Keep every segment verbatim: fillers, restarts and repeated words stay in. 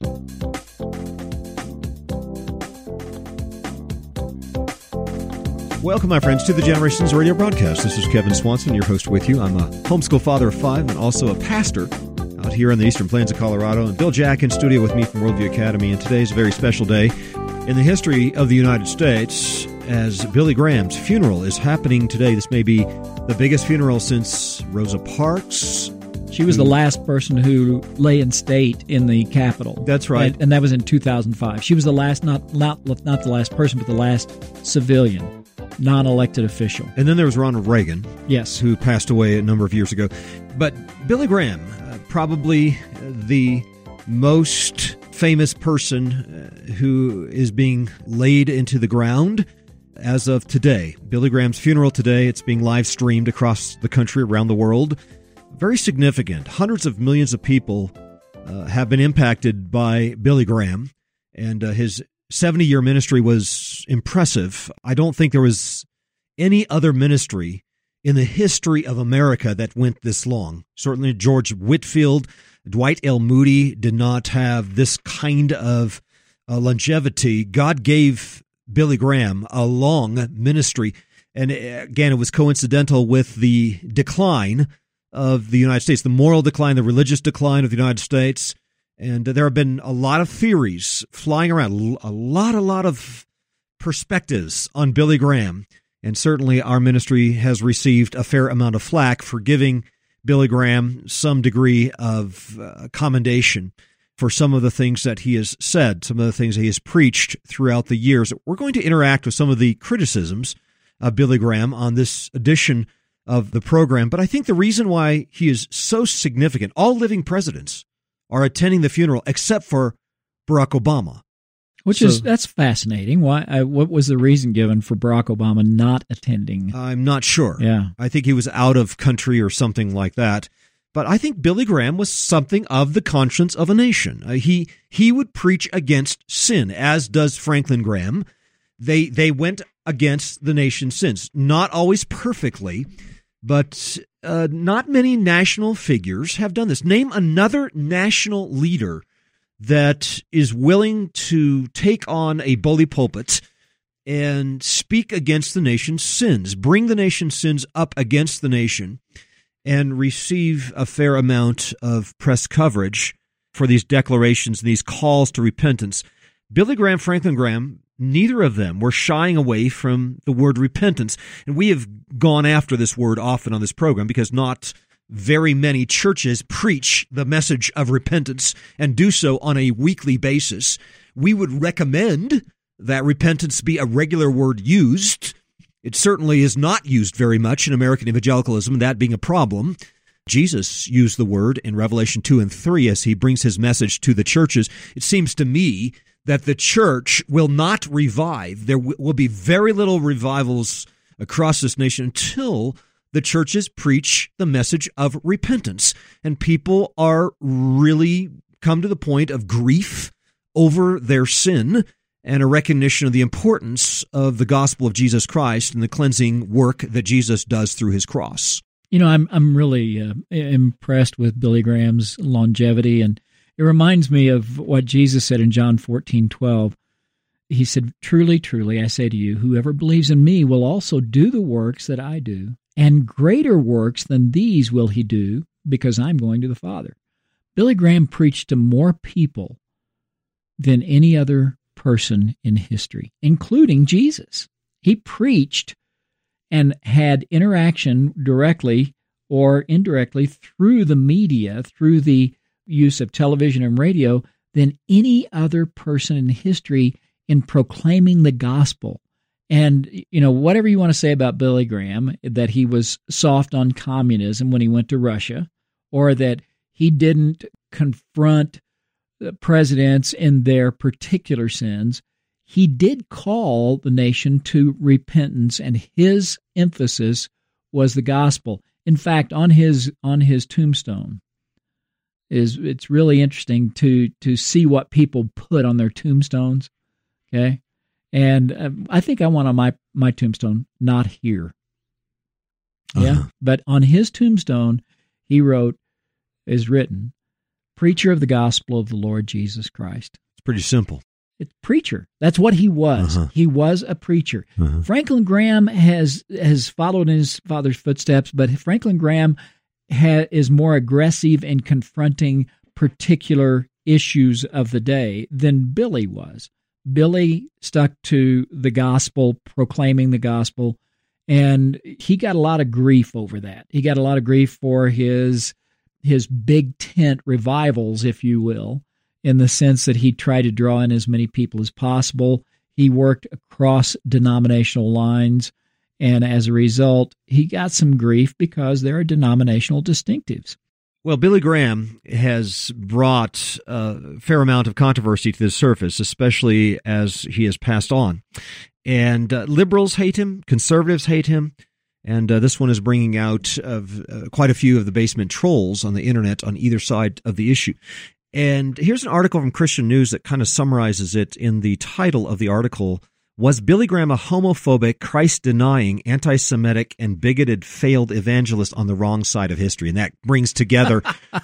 Welcome, my friends, to the Generations Radio broadcast. This is Kevin Swanson, your host with you. I'm a homeschool father of five and also a pastor out here in the Eastern Plains of Colorado. And Bill Jack in studio with me from Worldview Academy. And today is a very special day in the history of the United States, as Billy Graham's funeral is happening today. This may be the biggest funeral since Rosa Parks. She was the last person who lay in state in the Capitol. That's right. And, and that was in two thousand five. She was the last, not, not, not the last person, but the last civilian, non-elected official. And then there was Ronald Reagan. Yes. Who passed away a number of years ago. But Billy Graham, uh, probably the most famous person uh, who is being laid into the ground as of today. Billy Graham's funeral today, it's being live streamed across the country, around the world. Very significant. Hundreds of millions of people uh, have been impacted by Billy Graham, and uh, his seventy-year ministry was impressive. I don't think there was any other ministry in the history of America that went this long. Certainly George Whitefield, Dwight L. Moody did not have this kind of uh, longevity. God gave Billy Graham a long ministry, and again, it was coincidental with the decline of the United States, the moral decline, the religious decline of the United States. And there have been a lot of theories flying around, a lot, a lot of perspectives on Billy Graham. And certainly our ministry has received a fair amount of flack for giving Billy Graham some degree of uh, commendation for some of the things that he has said, some of the things that he has preached throughout the years. We're going to interact with some of the criticisms of Billy Graham on this edition of the program. But I think the reason why he is so significant, all living presidents are attending the funeral except for Barack Obama. Which so, is, that's fascinating. Why? I, what was the reason given for Barack Obama not attending? I'm not sure. Yeah. I think he was out of country or something like that. But I think Billy Graham was something of the conscience of a nation. Uh, he he would preach against sin, as does Franklin Graham. They they went against the nation's sins, not always perfectly, but uh, not many national figures have done this. Name another national leader that is willing to take on a bully pulpit and speak against the nation's sins, bring the nation's sins up against the nation, and receive a fair amount of press coverage for these declarations and these calls to repentance. Billy Graham, Franklin Graham, neither of them were shying away from the word repentance. And we have gone after this word often on this program because not very many churches preach the message of repentance and do so on a weekly basis. We would recommend that repentance be a regular word used. It certainly is not used very much in American evangelicalism, that being a problem. Jesus used the word in Revelation two and three as he brings his message to the churches. It seems to me that the church will not revive. There w- will be very little revivals across this nation until the churches preach the message of repentance. And people are really come to the point of grief over their sin and a recognition of the importance of the gospel of Jesus Christ and the cleansing work that Jesus does through his cross. You know, I'm I'm really uh, impressed with Billy Graham's longevity, and it reminds me of what Jesus said in John fourteen twelve. He said, "Truly, truly, I say to you, whoever believes in me will also do the works that I do, and greater works than these will he do, because I'm going to the Father." Billy Graham preached to more people than any other person in history, including Jesus. He preached and had interaction directly or indirectly through the media, through the use of television and radio, than any other person in history in proclaiming the gospel. And, you know, whatever you want to say about Billy Graham, that he was soft on communism when he went to Russia, or that he didn't confront presidents in their particular sins, he did call the nation to repentance, and his emphasis was the gospel. In fact, on his on his tombstone, is it's really interesting to to see what people put on their tombstones. Okay, and uh, I think I want on my my tombstone, "Not here." Yeah, uh-huh. But on his tombstone, he wrote, is written, preacher of the gospel of the Lord Jesus Christ. It's pretty simple. It's preacher. That's what he was. Uh-huh. He was a preacher. Uh-huh. Franklin Graham has has followed in his father's footsteps, but Franklin Graham ha- is more aggressive in confronting particular issues of the day than Billy was. Billy stuck to the gospel, proclaiming the gospel, and he got a lot of grief over that. He got a lot of grief for his his big tent revivals, if you will, in the sense that he tried to draw in as many people as possible. He worked across denominational lines, and as a result, he got some grief because there are denominational distinctives. Well, Billy Graham has brought a fair amount of controversy to the surface, especially as he has passed on. And uh, liberals hate him, conservatives hate him, and uh, this one is bringing out of uh, quite a few of the basement trolls on the internet on either side of the issue. And here's an article from Christian News that kind of summarizes it in the title of the article. Was Billy Graham a homophobic, Christ-denying, anti-Semitic, and bigoted failed evangelist on the wrong side of history? And that brings together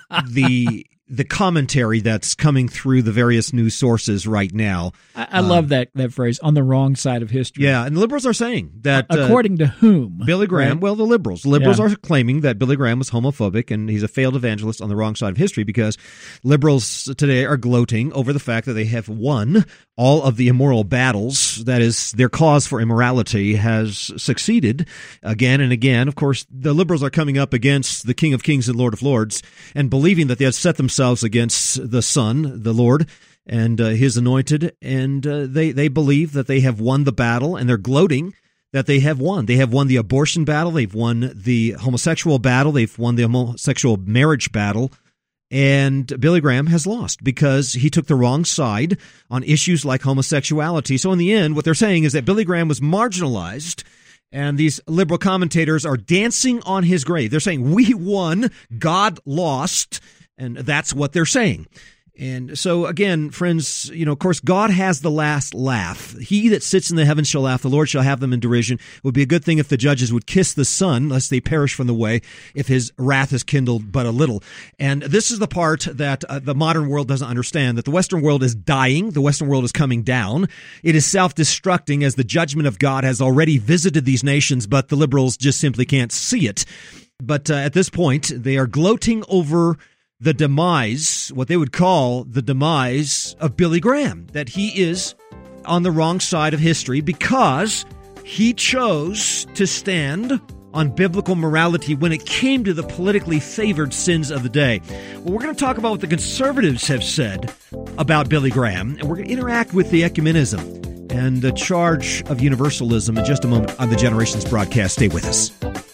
the the commentary that's coming through the various news sources right now. I, I love um, that that phrase, on the wrong side of history. Yeah, and the liberals are saying that... According uh, to whom? Billy Graham, right? Well, the liberals. The liberals yeah. are claiming that Billy Graham was homophobic and he's a failed evangelist on the wrong side of history because liberals today are gloating over the fact that they have won all of the immoral battles. That is, their cause for immorality has succeeded again and again. Of course, the liberals are coming up against the King of Kings and Lord of Lords and believing that they have set themselves against the Son, the Lord, and uh, His anointed, and uh, they, they believe that they have won the battle, and they're gloating that they have won. They have won the abortion battle, they've won the homosexual battle, they've won the homosexual marriage battle, and Billy Graham has lost because he took the wrong side on issues like homosexuality. So in the end, what they're saying is that Billy Graham was marginalized, and these liberal commentators are dancing on his grave. They're saying, we won, God lost, and that's what they're saying. And so, again, friends, you know, of course, God has the last laugh. He that sits in the heavens shall laugh. The Lord shall have them in derision. It would be a good thing if the judges would kiss the Son, lest they perish from the way, if his wrath is kindled but a little. And this is the part that uh, the modern world doesn't understand, that the Western world is dying. The Western world is coming down. It is self-destructing as the judgment of God has already visited these nations, but the liberals just simply can't see it. But uh, at this point, they are gloating over the demise, what they would call the demise of Billy Graham, that he is on the wrong side of history because he chose to stand on biblical morality when it came to the politically favored sins of the day. Well, we're going to talk about what the conservatives have said about Billy Graham, and we're going to interact with the ecumenism and the charge of universalism in just a moment on the Generations broadcast. Stay with us.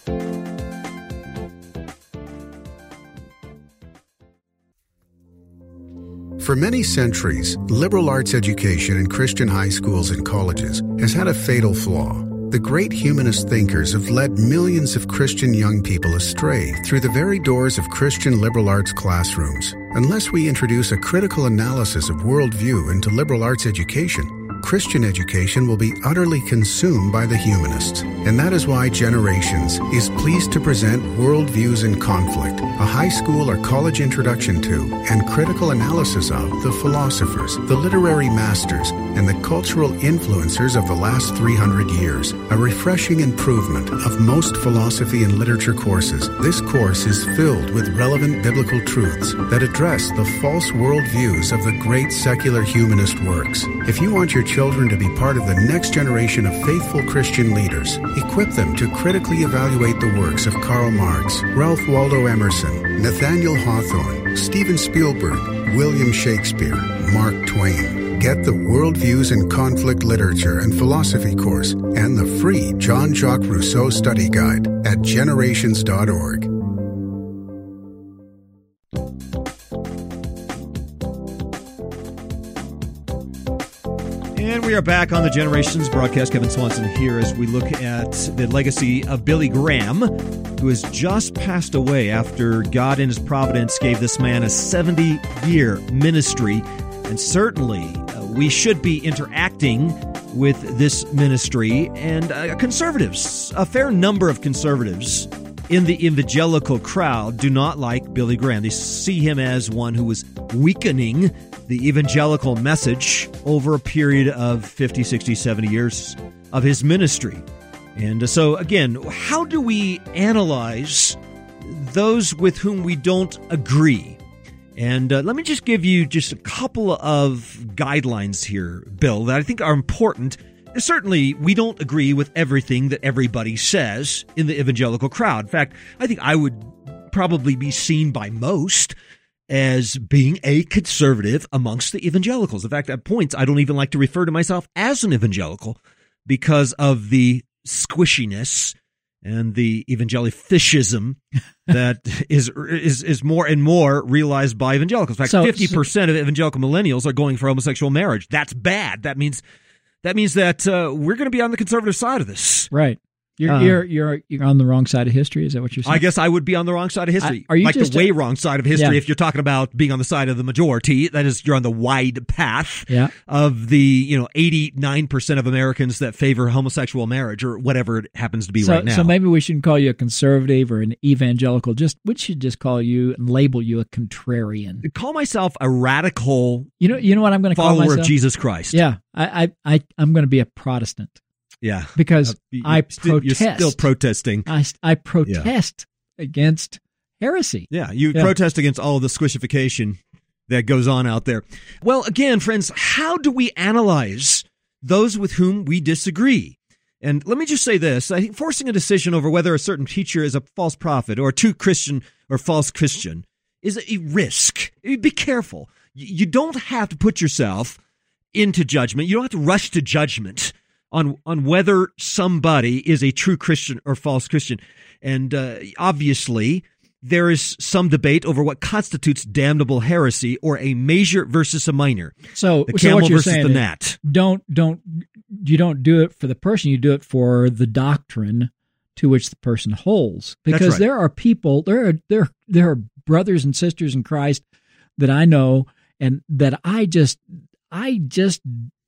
For many centuries, liberal arts education in Christian high schools and colleges has had a fatal flaw. The great humanist thinkers have led millions of Christian young people astray through the very doors of Christian liberal arts classrooms. Unless we introduce a critical analysis of worldview into liberal arts education, Christian education will be utterly consumed by the humanists. And that is why Generations is pleased to present Worldviews in Conflict, a high school or college introduction to and critical analysis of the philosophers, the literary masters, and the cultural influencers of the last three hundred years. A refreshing improvement of most philosophy and literature courses. This course is filled with relevant biblical truths that address the false worldviews of the great secular humanist works. If you want your children to be part of the next generation of faithful Christian leaders, equip them to critically evaluate the works of Karl Marx, Ralph Waldo Emerson, Nathaniel Hawthorne, Steven Spielberg, William Shakespeare, Mark Twain. Get the Worldviews in Conflict Literature and Philosophy course and the free Jean-Jacques Rousseau Study Guide at generations dot org. And we are back on the Generations broadcast. Kevin Swanson here as we look at the legacy of Billy Graham, who has just passed away after God in His providence gave this man a seventy-year ministry. And certainly uh, we should be interacting with this ministry. And uh, conservatives, a fair number of conservatives, in the evangelical crowd do not like Billy Graham. They see him as one who was weakening the evangelical message over a period of fifty, sixty, seventy years of his ministry. And so, again, how do we analyze those with whom we don't agree? And uh, let me just give you just a couple of guidelines here, Bill, that I think are important. Certainly, we don't agree with everything that everybody says in the evangelical crowd. In fact, I think I would probably be seen by most as being a conservative amongst the evangelicals. In fact, at points, I don't even like to refer to myself as an evangelical because of the squishiness and the evangelificism that is is is more and more realized by evangelicals. In fact, So- fifty percent of evangelical millennials are going for homosexual marriage. That's bad. That means that means that uh, we're going to be on the conservative side of this. Right. You're, Uh, you're you're you're on the wrong side of history. Is that what you're saying? I guess I would be on the wrong side of history. I- are you like just the way a- wrong side of history Yeah. if you're talking about being on the side of the majority. That is, you're on the wide path Yeah. of the, you know, eighty-nine percent of Americans that favor homosexual marriage or whatever it happens to be so, right now. so maybe we shouldn't call you a conservative or an evangelical. Just we should just call you and label you a contrarian. Call myself a radical You know, you know what I'm going to call follower myself? of Jesus Christ. Yeah, I, I, I I'm going to be a Protestant Yeah. because Uh, you- I you're still- protest. You're still protesting. I I protest against heresy. Yeah, you Yeah. protest against all of the squishification that goes on out there. Well, again, friends, how do we analyze those with whom we disagree? And let me just say this. I think forcing a decision over whether a certain teacher is a false prophet or a true Christian or false Christian is a risk. Be careful. You don't have to put yourself into judgment. You don't have to rush to judgment on on whether somebody is a true Christian or false Christian. And uh, obviously, there is some debate over what constitutes damnable heresy or a major versus a minor. So, The so camel what you're versus saying the is gnat. don't don't you don't do it for the person. You do it for the doctrine to which the person holds. That's Because right. there are people, there are there there are brothers and sisters in Christ that I know, and that I just I just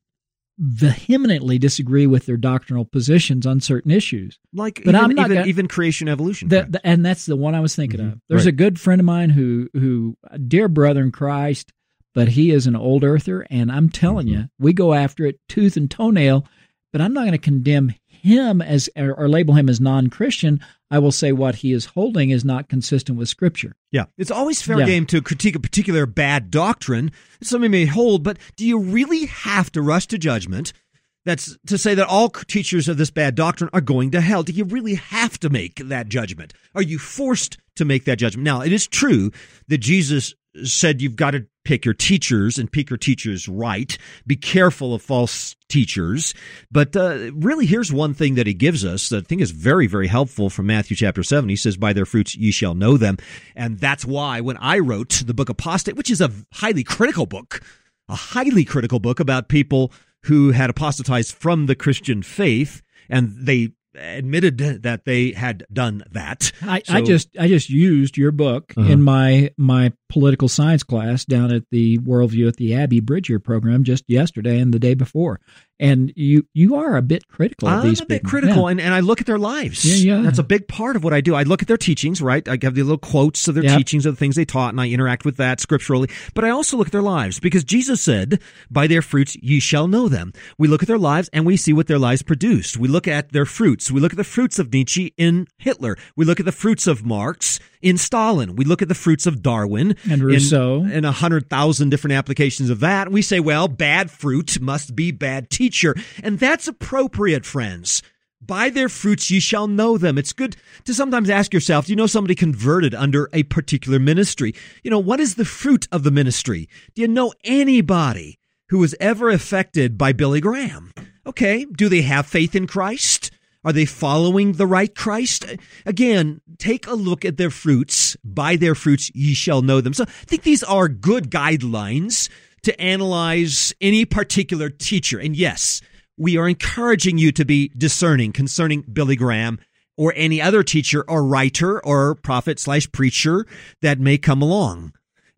vehemently disagree with their doctrinal positions on certain issues. Like But even, I'm not even, gonna- even creation evolution. The, friend. the, and that's the one I was thinking Mhm. of. There's Right. a good friend of mine who, who, dear brother in Christ, but he is an old earther, and I'm telling Mm-hmm. you, we go after it tooth and toenail. But I'm not going to condemn him as or, or label him as non-Christian. I will say what he is holding is not consistent with Scripture. Yeah, it's always fair Yeah. game to critique a particular bad doctrine that somebody may hold, but do you really have to rush to judgment? That's to say that all teachers of this bad doctrine are going to hell. Do you really have to make that judgment? Are you forced to make that judgment? Now, it is true that Jesus said you've got to pick your teachers and pick your teachers right. Be careful of false teachers. But uh, really, here's one thing that he gives us that I think is very, very helpful from Matthew chapter seven. He says, by their fruits ye shall know them. And that's why when I wrote the book Apostate, which is a highly critical book, a highly critical book about people who had apostatized from the Christian faith, and they admitted that they had done that. I, So- I just I just used your book Uh-huh. in my my political science class down at the Worldview at the Abbey Bridger program just yesterday and the day before. And you you are a bit critical of I'm these a bit people. critical, Yeah. and, and I look at their lives. Yeah, yeah. That's a big part of what I do. I look at their teachings, right? I have the little quotes of their Yep. teachings of the things they taught, and I interact with that scripturally. But I also look at their lives, because Jesus said, by their fruits ye shall know them. We look at their lives, and we see what their lives produced. We look at their fruits. We look at the fruits of Nietzsche in Hitler. We look at the fruits of Marx in Stalin. We look at the fruits of Darwin And in- Rousseau. and a hundred thousand different applications of that. We say, well, bad fruit must be bad teacher. And that's appropriate, friends. By their fruits ye shall know them. It's good to sometimes ask yourself, do you know somebody converted under a particular ministry? You know, what is the fruit of the ministry? Do you know anybody who was ever affected by Billy Graham? Okay, do they have faith in Christ? Are they following the right Christ? Again, take a look at their fruits. By their fruits ye shall know them. So I think these are good guidelines to analyze any particular teacher. And yes, we are encouraging you to be discerning concerning Billy Graham or any other teacher or writer or prophet slash preacher that may come along.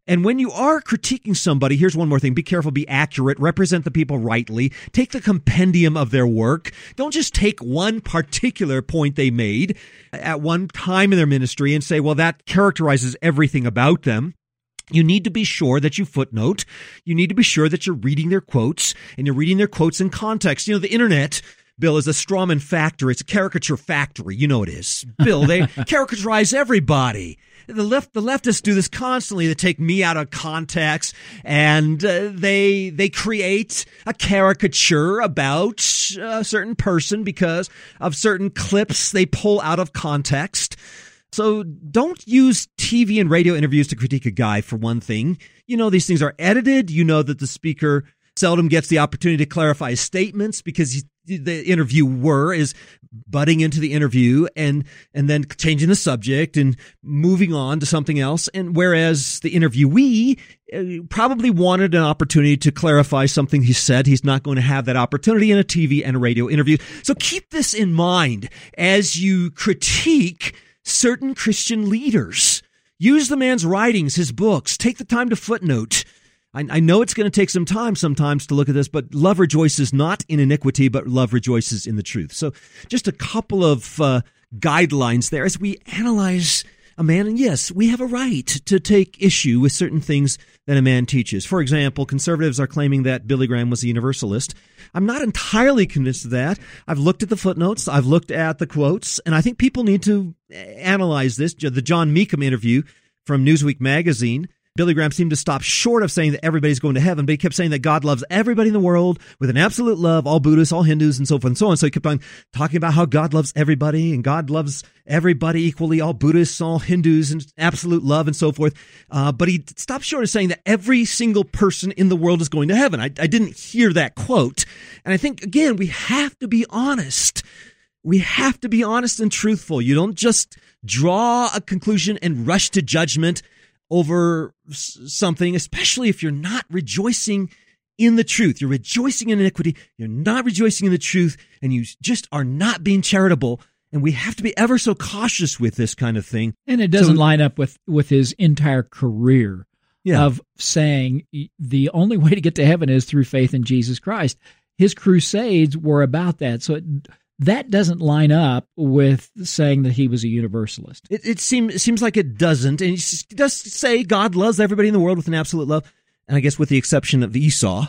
And when you are critiquing somebody, here's one more thing. Be careful, be accurate, represent the people rightly, take the compendium of their work. Don't just take one particular point they made at one time in their ministry and say, well, that characterizes everything about them. You need to be sure that you footnote. You need to be sure that you're reading their quotes, and you're reading their quotes in context. You know, the internet, Bill, is a strawman factory. It's a caricature factory. You know it is. Bill, they caricaturize everybody. The left, the leftists do this constantly. They take me out of context, and uh, they they create a caricature about a certain person because of certain clips they pull out of context. So don't use T V and radio interviews to critique a guy, for one thing. You know these things are edited. You know that the speaker seldom gets the opportunity to clarify his statements because he, the interviewer is butting into the interview and and then changing the subject and moving on to something else. And whereas the interviewee uh, probably wanted an opportunity to clarify something he said, he's not going to have that opportunity in a T V and a radio interview. So keep this in mind as you critique certain Christian leaders. Use the man's writings, his books. Take the time to footnote. I, I know it's going to take some time sometimes to look at this, but love rejoices not in iniquity, but love rejoices in the truth. So just a couple of uh, guidelines there as we analyze a man. And yes, we have a right to take issue with certain things that a man teaches. For example, conservatives are claiming that Billy Graham was a universalist. I'm not entirely convinced of that. I've looked at the footnotes. I've looked at the quotes, and I think people need to analyze this. The John Meekum interview from Newsweek magazine, Billy Graham seemed to stop short of saying that everybody's going to heaven, but he kept saying that God loves everybody in the world with an absolute love, all Buddhists, all Hindus, and so forth and so on. So he kept on talking about how God loves everybody, and God loves everybody equally, all Buddhists, all Hindus, and absolute love, and so forth. Uh, but he stopped short of saying that every single person in the world is going to heaven. I, I didn't hear that quote. And I think, again, we have to be honest. We have to be honest and truthful. You don't just draw a conclusion and rush to judgment over something, especially if you're not rejoicing in the truth. You're rejoicing in iniquity. You're not rejoicing in the truth, and you just are not being charitable. And we have to be ever so cautious with this kind of thing. And it doesn't so, line up with, with his entire career yeah. of saying the only way to get to heaven is through faith in Jesus Christ. His crusades were about that. So it, that doesn't line up with saying that he was a universalist. It, it, seem, it seems like it doesn't. And he does say God loves everybody in the world with an absolute love. And I guess with the exception of Esau.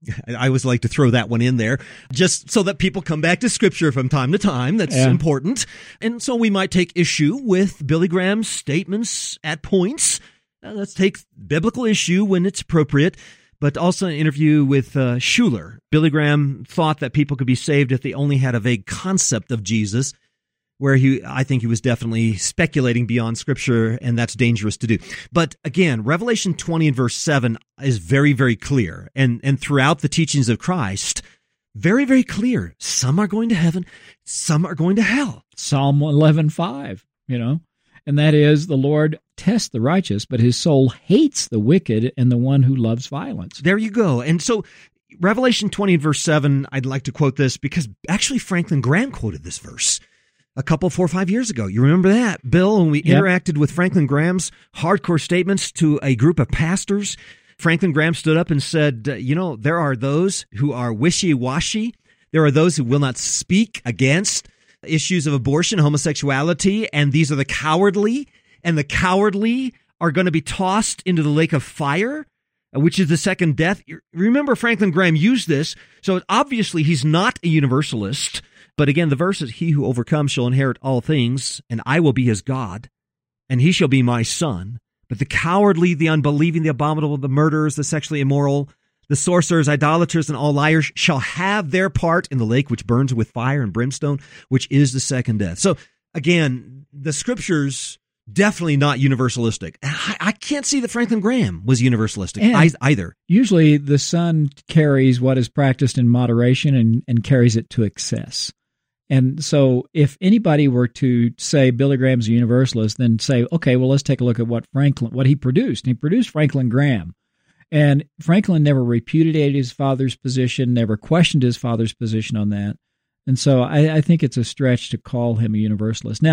I always like to throw that one in there, just so that people come back to Scripture from time to time. That's yeah. important. And so we might take issue with Billy Graham's statements at points. Uh, let's take biblical issue when it's appropriate. But also an interview with uh, Schuller. Billy Graham thought that people could be saved if they only had a vague concept of Jesus, where he, I think he was definitely speculating beyond Scripture, and that's dangerous to do. But again, Revelation twenty and verse seven is very, very clear. And, and throughout the teachings of Christ, very, very clear. Some are going to heaven, some are going to hell. Psalm eleven five, you know, and that is, the Lord tests the righteous, but his soul hates the wicked and the one who loves violence. There you go. And so Revelation twenty and verse seven, I'd like to quote this because actually Franklin Graham quoted this verse a couple, four or five years ago. You remember that, Bill, when we yep. interacted with Franklin Graham's hardcore statements to a group of pastors? Franklin Graham stood up and said, you know, there are those who are wishy-washy. There are those who will not speak against issues of abortion, homosexuality, and these are the cowardly. And the cowardly are going to be tossed into the lake of fire, which is the second death. Remember, Franklin Graham used this, so obviously he's not a universalist. But again, the verse is, he who overcomes shall inherit all things, and I will be his God, and he shall be my son. But the cowardly, the unbelieving, the abominable, the murderers, the sexually immoral, the sorcerers, idolaters, and all liars shall have their part in the lake which burns with fire and brimstone, which is the second death. So again, the Scriptures definitely not universalistic. I, I can't see that Franklin Graham was universalistic I, either. Usually the Son carries what is practiced in moderation and, and carries it to excess. And so if anybody were to say Billy Graham's a universalist, then say, okay, well, let's take a look at what Franklin, what he produced. And he produced Franklin Graham. And Franklin never repudiated his father's position, never questioned his father's position on that. And so I, I think it's a stretch to call him a universalist. Now,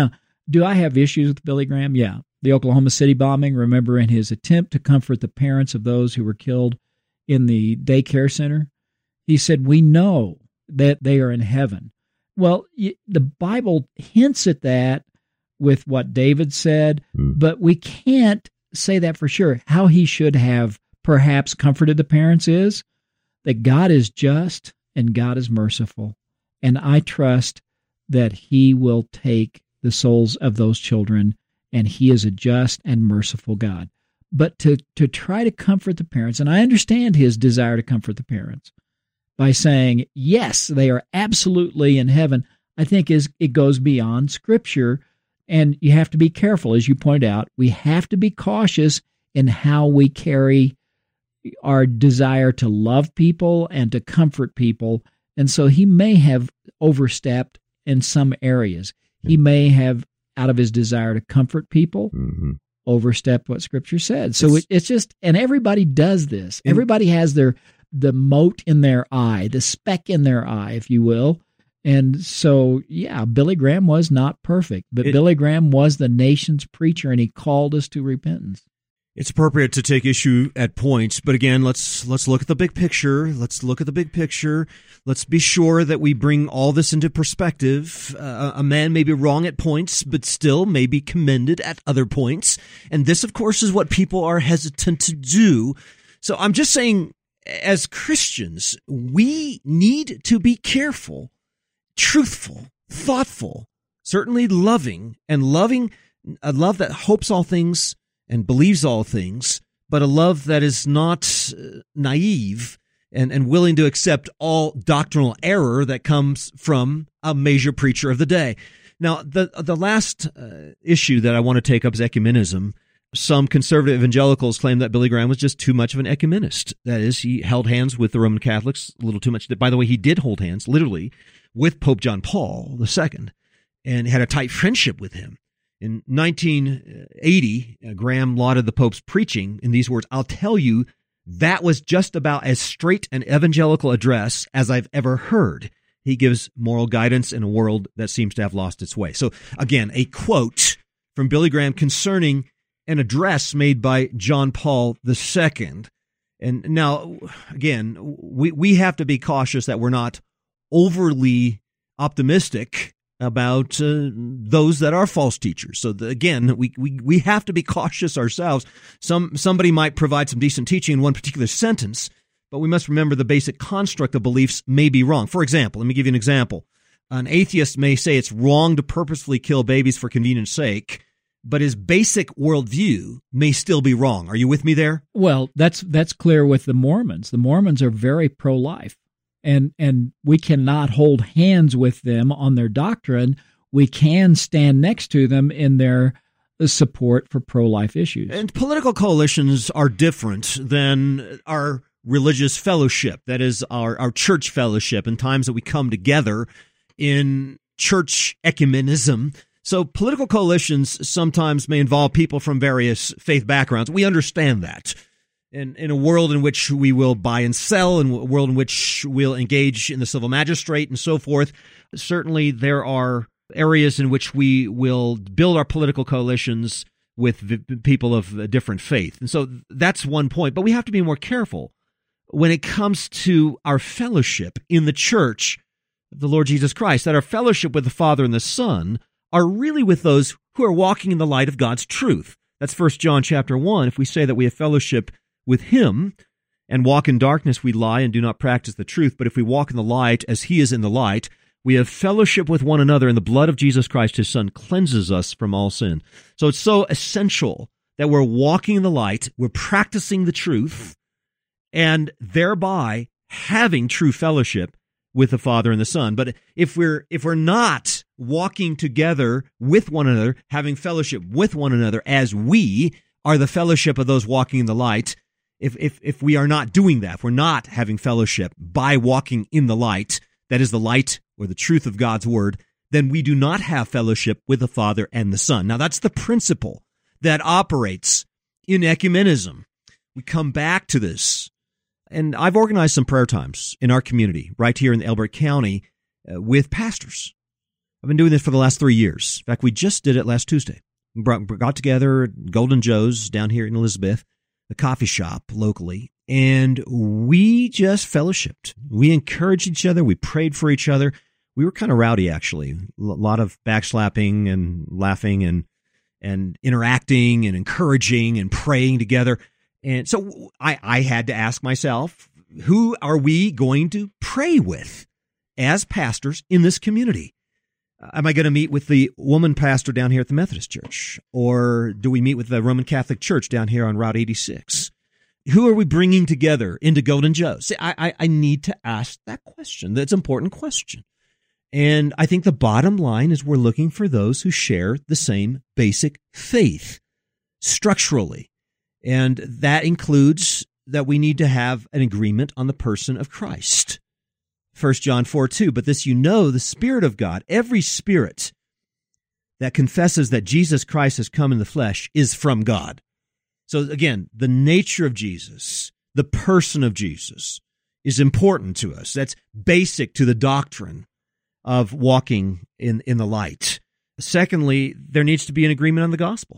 Do I have issues with Billy Graham? Yeah. The Oklahoma City bombing, remember, in his attempt to comfort the parents of those who were killed in the daycare center, he said, we know that they are in heaven. Well, the Bible hints at that with what David said, mm. but we can't say that for sure. How he should have perhaps comforted the parents is that God is just and God is merciful. And I trust that he will take the souls of those children, and he is a just and merciful God. But to, to try to comfort the parents, and I understand his desire to comfort the parents, by saying, yes, they are absolutely in heaven, I think is it goes beyond Scripture, and you have to be careful. As you point out, we have to be cautious in how we carry our desire to love people and to comfort people, and so he may have overstepped in some areas. He may have, out of his desire to comfort people, mm-hmm. overstepped what Scripture said. So it's, it, it's just, and everybody does this. Everybody has their the mote in their eye, the speck in their eye, if you will. And so, yeah, Billy Graham was not perfect, but it, Billy Graham was the nation's preacher, and he called us to repentance. It's appropriate to take issue at points, but again, let's let's look at the big picture. Let's look at the big picture. Let's be sure that we bring all this into perspective. Uh, a man may be wrong at points, but still may be commended at other points. And this, of course, is what people are hesitant to do. So I'm just saying, as Christians, we need to be careful, truthful, thoughtful, certainly loving, and loving a love that hopes all things and believes all things, but a love that is not naive and, and willing to accept all doctrinal error that comes from a major preacher of the day. Now, the the last uh, issue that I want to take up is ecumenism. Some conservative evangelicals claim that Billy Graham was just too much of an ecumenist. That is, he held hands with the Roman Catholics a little too much. By the way, he did hold hands, literally, with Pope John Paul the Second, and had a tight friendship with him. In nineteen eighty, uh, Graham lauded the Pope's preaching in these words, "I'll tell you, that was just about as straight an evangelical address as I've ever heard." He gives moral guidance in a world that seems to have lost its way. So again, a quote from Billy Graham concerning an address made by John Paul the Second. And now, again, we, we have to be cautious that we're not overly optimistic about uh, those that are false teachers. So the, again, we, we we have to be cautious ourselves. Some somebody might provide some decent teaching in one particular sentence, but we must remember the basic construct of beliefs may be wrong. For example, let me give you an example. An atheist may say it's wrong to purposefully kill babies for convenience sake, but his basic worldview may still be wrong. Are you with me there? Well, that's that's clear with the Mormons. The Mormons are very pro-life. And and we cannot hold hands with them on their doctrine. We can stand next to them in their support for pro-life issues. And political coalitions are different than our religious fellowship, that is, our, our church fellowship, in times that we come together in church ecumenism. So political coalitions sometimes may involve people from various faith backgrounds. We understand that. In, in a world in which we will buy and sell, in a world in which we'll engage in the civil magistrate and so forth, certainly there are areas in which we will build our political coalitions with v- people of a different faith. And so that's one point. But we have to be more careful when it comes to our fellowship in the church of the Lord Jesus Christ, that our fellowship with the Father and the Son are really with those who are walking in the light of God's truth. That's First John chapter one. If we say that we have fellowship with him and walk in darkness, we lie and do not practice the truth. But if we walk in the light as he is in the light, we have fellowship with one another, and the blood of Jesus Christ, his Son, cleanses us from all sin. So it's so essential that we're walking in the light, we're practicing the truth, and thereby having true fellowship with the Father and the Son. But if we're if we're not walking together with one another, having fellowship with one another as we are the fellowship of those walking in the light, If, if if we are not doing that, if we're not having fellowship by walking in the light, that is the light or the truth of God's word, then we do not have fellowship with the Father and the Son. Now, that's the principle that operates in ecumenism. We come back to this. And I've organized some prayer times in our community right here in Elbert County uh, with pastors, I've been doing this for the last three years. In fact, we just did it last Tuesday. We brought, got together at Golden Joe's down here in Elizabeth, a coffee shop locally, and we just fellowshipped. We encouraged each other. We prayed for each other. We were kind of rowdy, actually. A lot of backslapping and laughing and and interacting and encouraging and praying together. And so I, I had to ask myself, who are we going to pray with as pastors in this community? Am I going to meet with the woman pastor down here at the Methodist Church? Or do we meet with the Roman Catholic Church down here on Route eighty-six? Who are we bringing together into Golden Joe? See, I, I, I need to ask that question. That's an important question. And I think the bottom line is we're looking for those who share the same basic faith structurally. And that includes that we need to have an agreement on the person of Christ. First John four two, but this you know, the Spirit of God, every spirit that confesses that Jesus Christ has come in the flesh is from God. So again, the nature of Jesus, the person of Jesus is important to us. That's basic to the doctrine of walking in, in the light. Secondly, there needs to be an agreement on the gospel.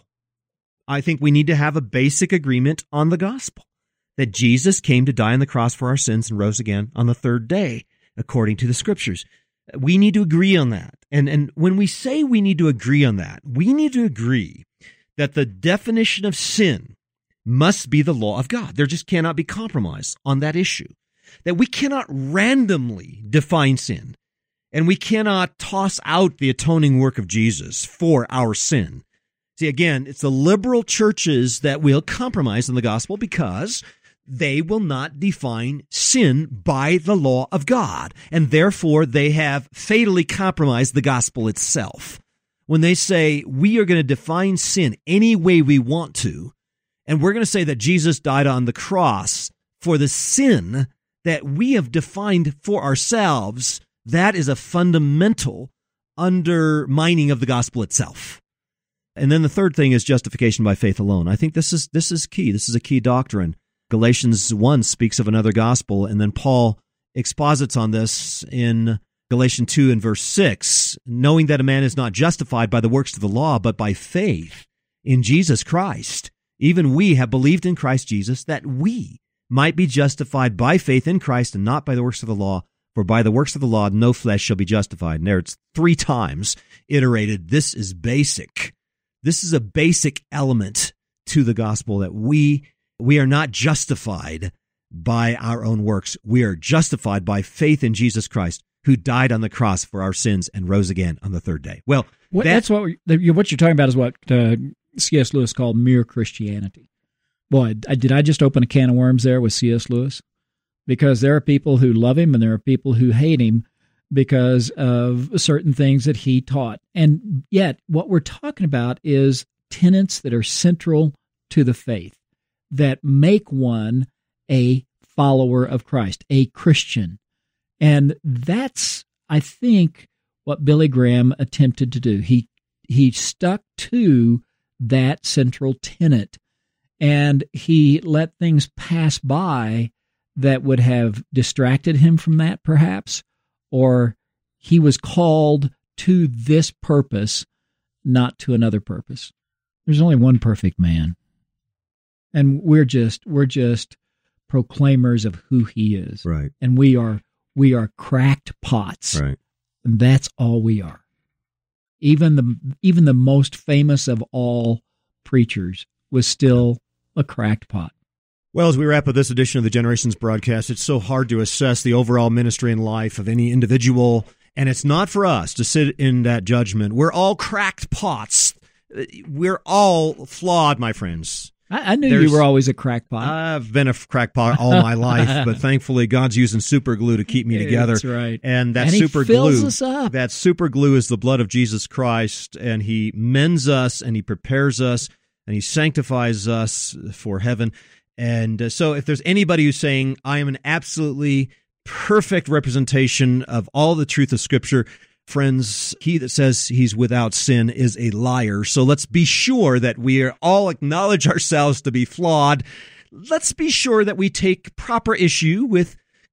I think we need to have a basic agreement on the gospel, that Jesus came to die on the cross for our sins and rose again on the third day, according to the Scriptures. We need to agree on that. And, and when we say we need to agree on that, we need to agree that the definition of sin must be the law of God. There just cannot be compromise on that issue. That we cannot randomly define sin, and we cannot toss out the atoning work of Jesus for our sin. See, again, it's the liberal churches that will compromise on the gospel because they will not define sin by the law of God, and therefore they have fatally compromised the gospel itself. When they say, we are going to define sin any way we want to, and we're going to say that Jesus died on the cross for the sin that we have defined for ourselves, that is a fundamental undermining of the gospel itself. And then the third thing is justification by faith alone. I think this is this is key. This is a key doctrine. Galatians one speaks of another gospel, and then Paul exposits on this in Galatians two and verse six, knowing that a man is not justified by the works of the law, but by faith in Jesus Christ. Even we have believed in Christ Jesus, that we might be justified by faith in Christ and not by the works of the law. For by the works of the law, no flesh shall be justified. And there it's three times iterated. This is basic. This is a basic element to the gospel, that we we are not justified by our own works. We are justified by faith in Jesus Christ, who died on the cross for our sins and rose again on the third day. Well, what, that, that's what we, what you're talking about is what uh, C S. Lewis called mere Christianity. Boy, I, did I just open a can of worms there with C S. Lewis? Because there are people who love him and there are people who hate him because of certain things that he taught. And yet, what we're talking about is tenets that are central to the faith, that make one a follower of Christ, a Christian. And that's, I think, what Billy Graham attempted to do. He he stuck to that central tenet, and he let things pass by that would have distracted him from that, perhaps, or he was called to this purpose, not to another purpose. There's only one perfect man, and we're just we're just proclaimers of who he is, right? And we are we are cracked pots, right? And that's all we are. Even the even the most famous of all preachers was still a cracked pot. Well, as we wrap up this edition of the Generations broadcast, it's so hard to assess the overall ministry and life of any individual, and it's not for us to sit in that judgment. We're all cracked pots. We're all flawed, my friends. I, I knew There's, you were always a crackpot. I've been a crackpot all my life, but thankfully God's using super glue to keep me together. That's right. And that and super he fills glue, us up. that super glue is the blood of Jesus Christ, and he mends us, and he prepares us, and he sanctifies us for heaven. And uh, so if there's anybody who's saying, I am an absolutely perfect representation of all the truth of Scripture, friends, he that says he's without sin is a liar. So let's be sure that we are all acknowledge ourselves to be flawed. Let's be sure that we take proper issue with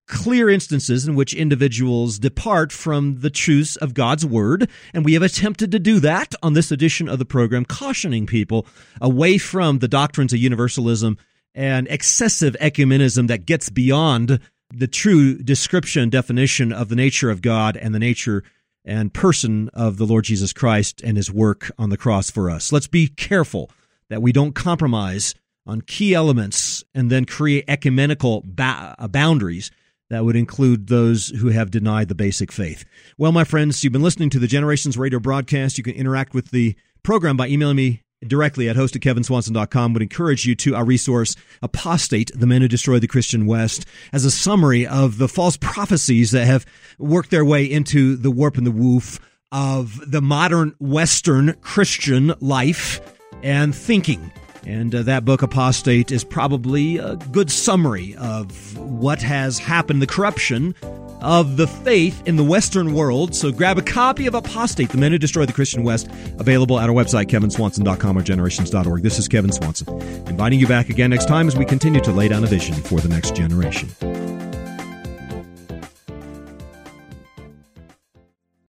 clear instances in which individuals depart from the truths of God's Word, and we have attempted to do that on this edition of the program, cautioning people away from the doctrines of universalism and excessive ecumenism that gets beyond the true description and definition of the nature of God and the nature and person of the Lord Jesus Christ and his work on the cross for us. Let's be careful that we don't compromise on key elements and then create ecumenical ba- boundaries that would include those who have denied the basic faith. Well, my friends, you've been listening to the Generations Radio broadcast. You can interact with the program by emailing me directly at host at kevin swanson dot com. Would encourage you to our resource, Apostate, The Men Who Destroyed the Christian West, as a summary of the false prophecies that have worked their way into the warp and the woof of the modern Western Christian life and thinking. And uh, that book, Apostate, is probably a good summary of what has happened, the corruption of the faith in the Western world. So grab a copy of Apostate, The Men Who Destroyed the Christian West, available at our website, kevin swanson dot com or generations dot org. This is Kevin Swanson, inviting you back again next time as we continue to lay down a vision for the next generation.